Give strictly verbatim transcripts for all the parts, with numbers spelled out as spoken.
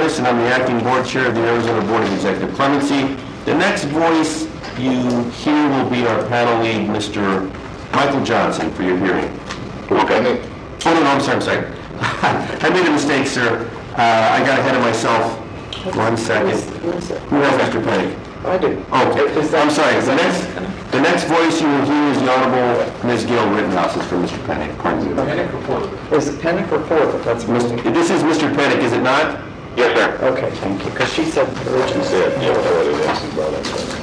Kenyonis, and I'm the acting board chair of the Arizona Board of Executive Clemency. The next voice you hear will be our panel lead, Mister Michael Johnson, for your hearing. Okay. Oh, no, no, I'm sorry, I'm sorry. I made a mistake, sir. Uh, I got ahead of myself. One second. Who has Mister Pennick? I do. Oh, okay. I'm sorry. The next, the next voice you will hear is the Honorable Miz Gail Rittenhouse. It's for Mister Pennick. Pardon me. Pennick report. Is it Pennick report? That's Mister This is Mister Pennick, is it not? Yes, sir. Okay, thank you. Because she said originally. She said, yeah, what it is. She brought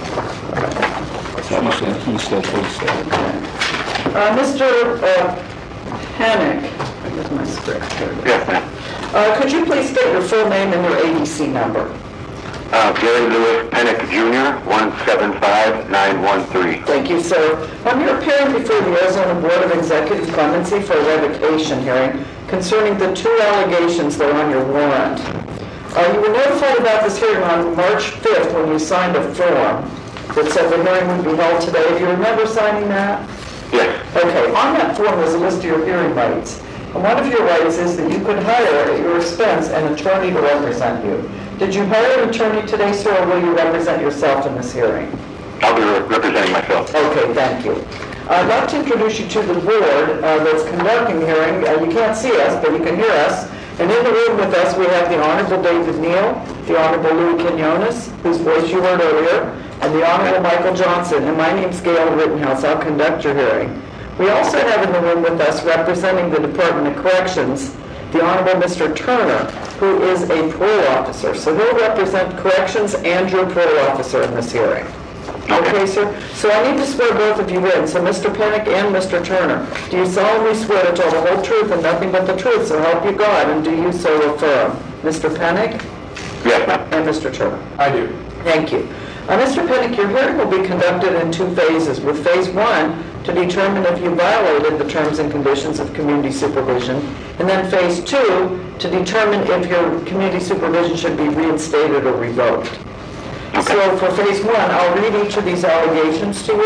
He said, he said, he said. Uh, Mister Uh, Pennick, where's my script? Yes, ma'am. Uh, could you please state your full name and your A D C number? Uh, Gary Lewis Pennick Junior, one seven five nine one three. Thank you, sir. Um, you're appearing before the Arizona Board of Executive Clemency for a revocation hearing concerning the two allegations that are on your warrant. Uh, you were notified about this hearing on March fifth when you signed a form that said the hearing would be held today. Do you remember signing that? Yes. Okay, on that form was a list of your hearing rights. And one of your rights is that you could hire at your expense an attorney to represent you. Did you hire an attorney today, sir, or will you represent yourself in this hearing? I'll be re- representing myself. Okay, thank you. I'd like to introduce you to the board uh, that's conducting the hearing. Uh, you can't see us, but you can hear us. And in the room with us, we have the Honorable David Neal, the Honorable Louis Kenyonis, whose voice you heard earlier, and the Honorable Michael Johnson. And my name's Gail Rittenhouse. I'll conduct your hearing. We also have in the room with us, representing the Department of Corrections, the Honorable Mister Turner, who is a parole officer. So he'll represent corrections and your parole officer in this hearing. Okay, sir? So I need to swear both of you in. So Mister Pennick and Mister Turner, do you solemnly swear to tell the whole truth and nothing but the truth, so help you God, and do you so affirm? Mister Pennick? Yes, ma'am. And Mister Turner? I do. Thank you. Uh, Mister Pennick, your hearing will be conducted in two phases, with phase one to determine if you violated the terms and conditions of community supervision, and then phase two to determine if your community supervision should be reinstated or revoked. Okay. So for phase one, I'll read each of these allegations to you,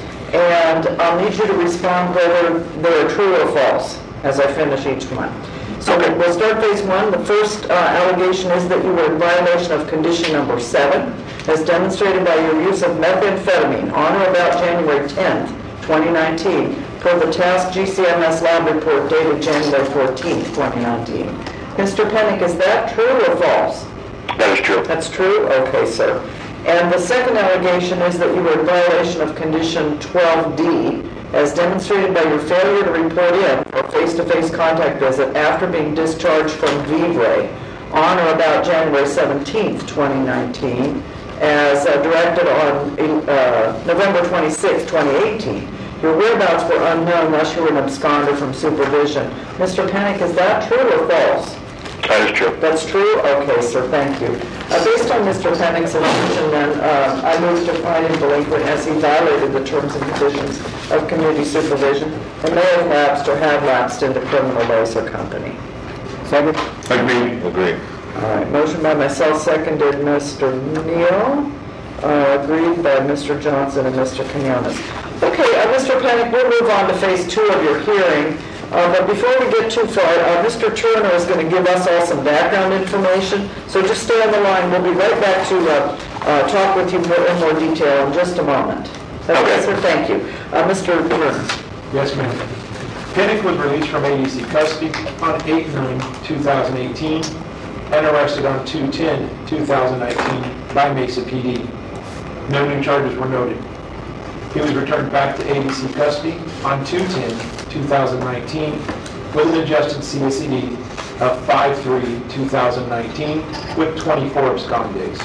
and I'll need you to respond whether they are true or false as I finish each one. So okay. We'll start phase one. The first uh, allegation is that you were in violation of condition number seven, as demonstrated by your use of methamphetamine on or about January tenth, twenty nineteen, per the task G C M S lab report dated January fourteenth, twenty nineteen. Mister Pennick, is that true or false? That is true. That's true? Okay, sir. And the second allegation is that you were in violation of condition twelve D, as demonstrated by your failure to report in for a face-to-face contact visit after being discharged from Vivre on or about January seventeenth, twenty nineteen, as uh, directed on uh, November twenty-sixth, twenty eighteen. Your whereabouts were unknown unless you were an absconder from supervision. Mister Pennick, is that true or false? That is true. That's true? Okay, sir, thank you. Uh, based on Mister Pennick's assertion, then, uh, I move to find him delinquent as he violated the terms and conditions of community supervision and may have lapsed or have lapsed into criminal laws or company. Second. Agree. Agree. All right, motion by myself, seconded Mister Neal, uh, agreed by Mister Johnson and Mister Kenyonis. Okay, uh, Mister Pennick, we'll move on to phase two of your hearing. Uh, but before we get too far, uh, Mister Turner is going to give us all some background information. So just stay on the line. We'll be right back to uh, uh, talk with you more, in more detail in just a moment. Okay, okay. Sir, thank you. Uh, Mister Turner. Yes, ma'am. Pennick was released from A D C custody on eight nine two thousand eighteen and arrested on two ten two thousand nineteen by Mesa P D. No new charges were noted. He was returned back to A D C custody on two ten two thousand nineteen with an adjusted C A C D of five three two thousand nineteen with twenty-four abscond days.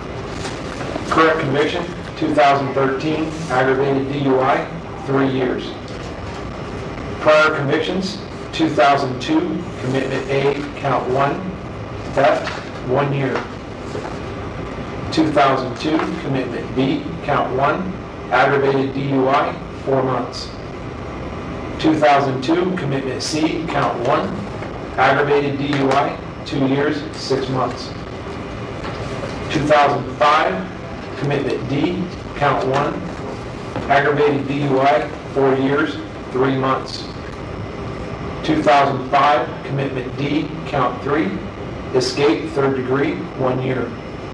Current conviction, two thousand thirteen, aggravated D U I, three years. Prior convictions, two thousand two, commitment A, count one, theft, one year. two thousand two, commitment B, count one, aggravated D U I, four months. two thousand two, commitment C, count one, aggravated D U I, two years, six months. two thousand five, commitment D, count one, aggravated D U I, four years, three months. two thousand five, commitment D, count three, Escape, third degree, one year.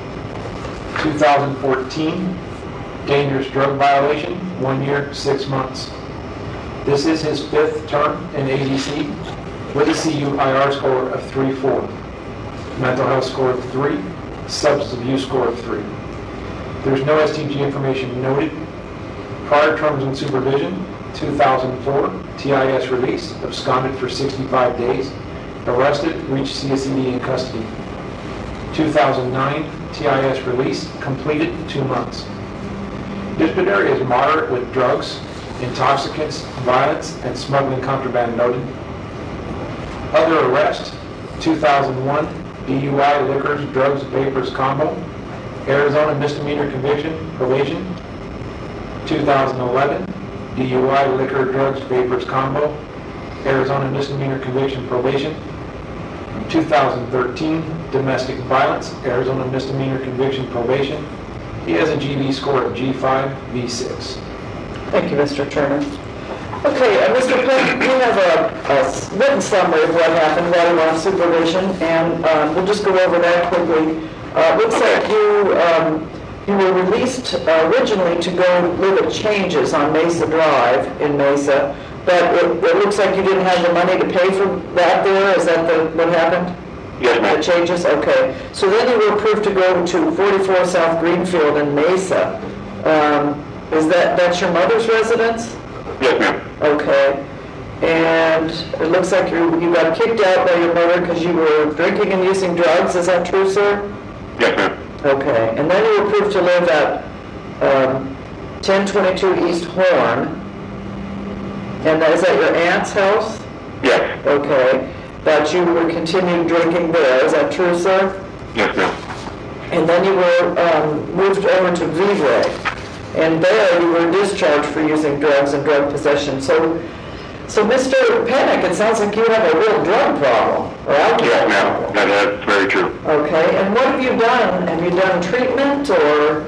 two thousand fourteen, dangerous drug violation, one year, six months. This is his fifth term in A D C with a C U I R score of three point four, mental health score of three, substance abuse score of three. There's no S T G information noted. Prior terms in supervision, two thousand four, T I S release, absconded for sixty-five days, arrested, reached C S E D in custody. two thousand nine, T I S release, completed two months. Disciplinary is moderate with drugs, intoxicants, violence, and smuggling contraband noted. Other arrest, two thousand one, D U I, liquors, drugs, vapors combo. Arizona misdemeanor conviction, probation. two thousand eleven, D U I, liquor, drugs, vapors combo. Arizona misdemeanor conviction, probation. two thousand thirteen, domestic violence, Arizona misdemeanor conviction, probation. He has a G B score of G five, V six. Thank you, Mister Turner. Okay, uh, Mister Penn, you have a, a written summary of what happened while you were on supervision, and uh, we'll just go over that quickly. Uh, looks like you um, you were released uh, originally to go live at Changes on Mesa Drive in Mesa, but it, it looks like you didn't have the money to pay for that there. Is that the, what happened? Yes, ma'am. The Changes? Okay. So then you were approved to go to forty-four South Greenfield in Mesa. Um, is that, that's your mother's residence? Yes, ma'am. Okay. And it looks like you you got kicked out by your mother because you were drinking and using drugs. Is that true, sir? Yes, ma'am. Okay. And then you were approved to live at um, ten twenty-two East Horn. And is that your aunt's house? Yes. Okay. But you were continuing drinking there. Is that true, sir? Yes, ma'am. And then you were um, moved over to Vivre. And there you were discharged for using drugs and drug possession. So, so Mister Pennick, it sounds like you have a real drug problem, or alcohol Yes, ma'am. problem. That, that's very true. Okay, and what have you done? Have you done treatment, or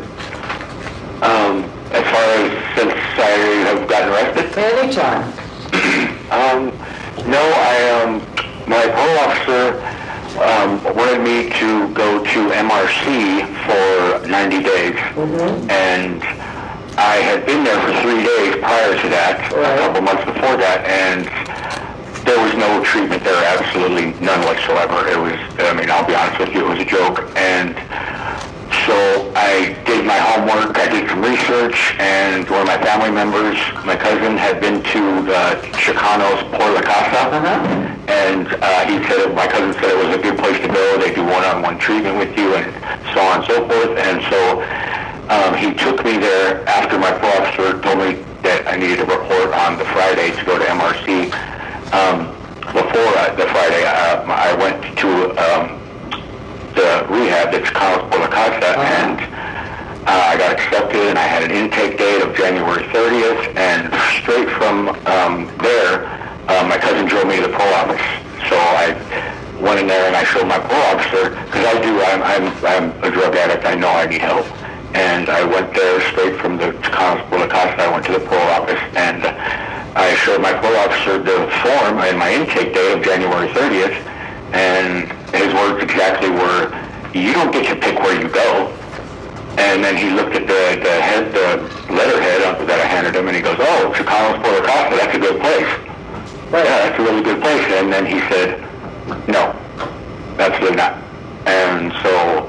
Um, as far as since I have gotten arrested, anytime? um, no, I, um, my parole officer, um, wanted me to go to M R C for ninety days. Mm-hmm. And I had been there for three days prior to that, Right. a couple months before that, and there was no treatment there, absolutely none whatsoever. It was, I mean, I'll be honest with you, it was a joke. And so I did my homework, I did some research, and one of my family members, my cousin, had been to the Chicanos Por La Casa, Uh-huh. and uh, he said, my cousin said it was a good place to go. They do one-on-one treatment with you, and so on and so forth. And so um, he took me there after my parole officer told me that I needed to report on the Friday to go to M R C. Um, before uh, the Friday, uh, I went to um, the rehab that's Chicanos Por La Casa, Uh-huh. and uh, I got accepted, and I had an intake date of January thirtieth, and straight from um, there, uh, my cousin drove me to the parole office. So I went in there and I showed my parole officer, because I do, I'm, I'm, I'm a drug addict, I know I need help. And I went there straight from the Chicanos Por La Casa, I went to the parole office, and I showed my parole officer the form and my intake date of January thirtieth, and his words exactly were, "You don't get to pick where you go." And then he looked at the, the head, the letterhead that I handed him, and he goes, "Oh, Chicanos Por La Casa, that's a good place." Right. Yeah, that's a really good place. And then he said, "No, absolutely not." And so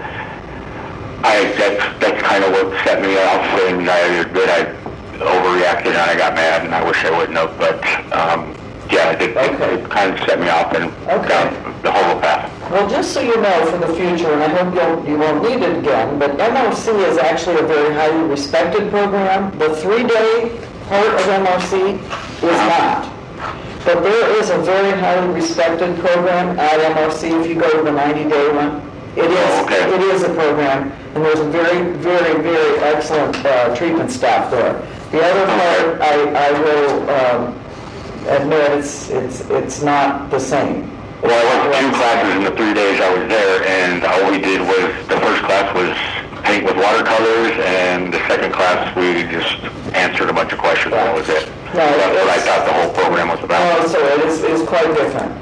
I that's that's kind of what set me off, and I admit I overreacted and I got mad, and I wish I wouldn't have. But um, yeah, it, it, Okay. it kind of set me off and Okay. down the horrible path. Well, just so you know for the future, and I hope you'll, you won't need it again, but M R C is actually a very highly respected program. The three-day part of M R C is not. But there is a very highly respected program at M R C if you go to the ninety-day one. It is, Oh, okay. it is a program, and there's a very, very, very excellent uh, treatment staff there. The other part, I, I will um, admit, it's, it's, it's not the same. Well, I went to two classes in the three days I was there, and all we did was, the first class was paint with watercolors, and the second class we just answered a bunch of questions, and that was it. No, That's what I it's- thought the whole program was about. Oh, so it is, is quite different.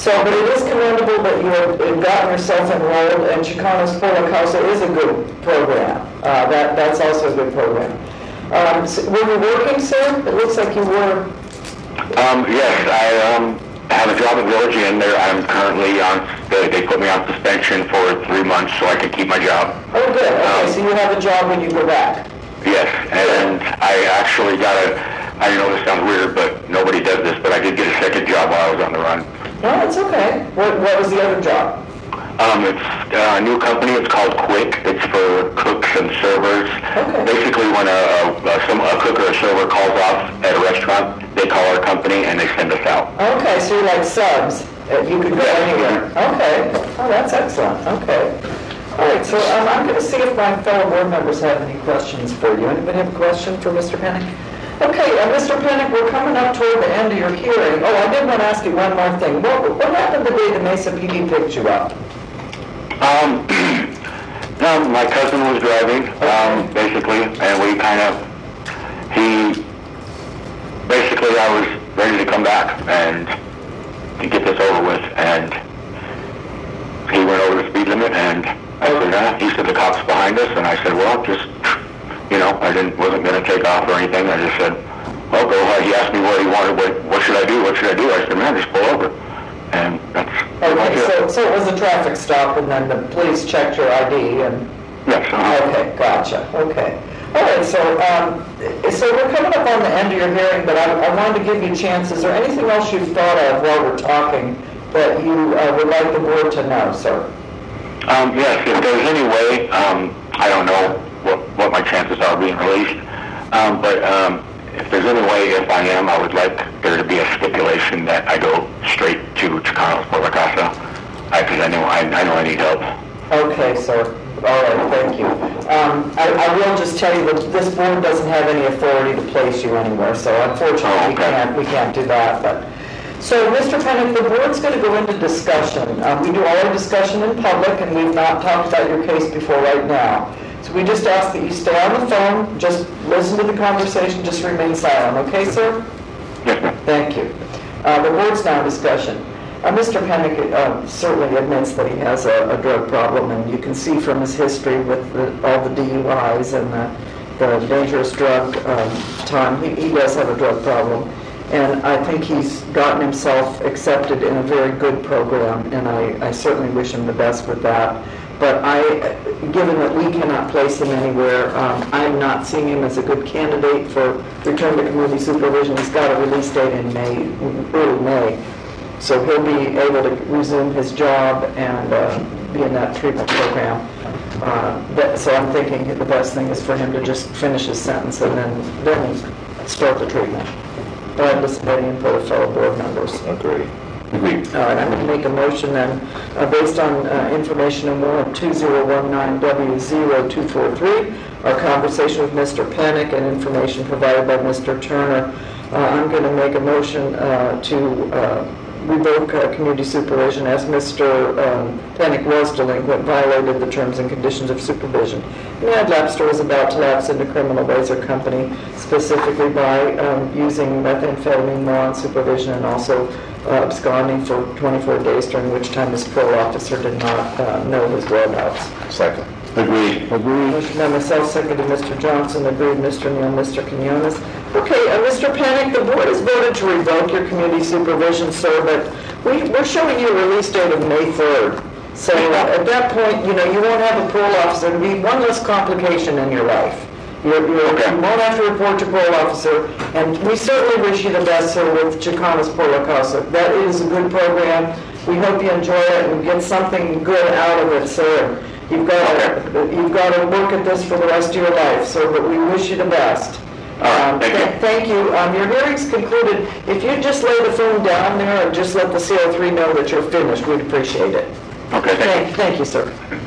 So, but it is commendable that you have gotten yourself enrolled, and Chicanos por la Causa is a good program. Uh, that, that's also a good program. Um, so were you working, sir? It looks like you were. Um, yes, I um, have a job at Village Inn there. I'm currently on, they, they put me on suspension for three months so I can keep my job. Oh, good. Okay, Um, so you have a job when you go back. Yes, and I actually got a, I know this sounds weird, but nobody does this, but I did get a second job while I was on the run. No, it's okay. What, what was the other job? Um, it's uh, a new company. It's called Quick. It's for cooks and servers. Okay. Basically, when a, a, some, a cook or a server calls off at a restaurant, they call our company and they send us out. Okay, so you're like subs. Uh, You could go Yes. anywhere. Okay. Oh, that's excellent. Okay. All right, so um, I'm going to see if my fellow board members have any questions for you. Anybody have a question for Mister Pennick? Okay, uh, Mister Pennick, we're coming up toward the end of your hearing. Oh, I did want to ask you one more thing. What, what happened the day the Mesa P D picked you up? Um, um, my cousin was driving, um, basically, and we kind of, he, basically I was ready to come back and to get this over with, and he went over the speed limit, and I said, nah. He said the cop's behind us, and I said, well, just, you know, I didn't, wasn't going to take off or anything. I just said, well, go ahead. He asked me what he wanted, what, what should I do, what should I do? I said, man, just pull over. And that's pretty much Okay, it. so, so it was a traffic stop, and then the police checked your I D, and... Yes, uh-huh. Okay, gotcha, okay. All right, so, um, so we're coming up on the end of your hearing, but I, I wanted to give you a chance. Is there anything else you've thought of while we're talking that you uh, would like the board to know, sir? Um, yes, if there's any way, um, I don't know what, what my chances are being released, um, but um, if there's any way, if I am, I would like there to be a stipulation that I go straight to Chicanos por la Casa, because I, I know I, I know I need help. Okay, sir. All right, thank you. Um, I, I will just tell you that this board doesn't have any authority to place you anywhere, so unfortunately Oh, we okay. can't we can't do that. But so, Mister Pennick, the board's going to go into discussion. Uh, we do all our discussion in public, and we've not talked about your case before right now. So we just ask that you stay on the phone, just listen to the conversation, just remain silent. Okay, sir? Yes, ma'am. Thank you. Uh, the board's now in discussion. Uh, Mister Pennick uh, certainly admits that he has a, a drug problem, and you can see from his history with the, all the D U Is and the, the dangerous drug um, time, he, he does have a drug problem. And I think he's gotten himself accepted in a very good program, and I, I certainly wish him the best with that. But I, given that we cannot place him anywhere, um, I'm not seeing him as a good candidate for return to community supervision. He's got a release date in May, early May. So he'll be able to resume his job and uh, be in that treatment program. Uh, that, so I'm thinking the best thing is for him to just finish his sentence and then, then start the treatment. Do I listen to any input of fellow board members? Agreed. Agreed. All right, I'm going to make a motion then, uh, based on uh, information in warrant two zero one nine W zero two four three, our conversation with Mister Pennick and information provided by Mister Turner. Uh, I'm going to make a motion uh, to uh, revoke uh, community supervision as Mister Um, Pennick was delinquent, violated the terms and conditions of supervision. And Ad Lapster was about to lapse into criminal ways or company, specifically by um, using methamphetamine while on supervision and also uh, absconding for twenty-four days, during which time his parole officer did not uh, know his whereabouts. Second. Agreed. Agreed. Motion by myself, seconded Mister Johnson, agreed Mister Neal, Mister Quinones. Okay, uh, Mister Pennick, the board has voted to revoke your community supervision, sir, but we, we're showing you a release date of May third. So uh, at that point, you know, you won't have a parole officer. It'll be one less complication in your life. You're, you're, Okay. You won't have to report to parole officer, and we certainly wish you the best, sir, with Chicanos por la Causa. That is a good program. We hope you enjoy it and get something good out of it, sir. You've got to, you've got to work at this for the rest of your life, sir, but we wish you the best. right, thank you. th- Thank you. Um, your hearing's concluded. If you'd just lay the phone down there and just let the C O three know that you're finished, we'd appreciate it. Okay, thank you. Thank, thank you, sir.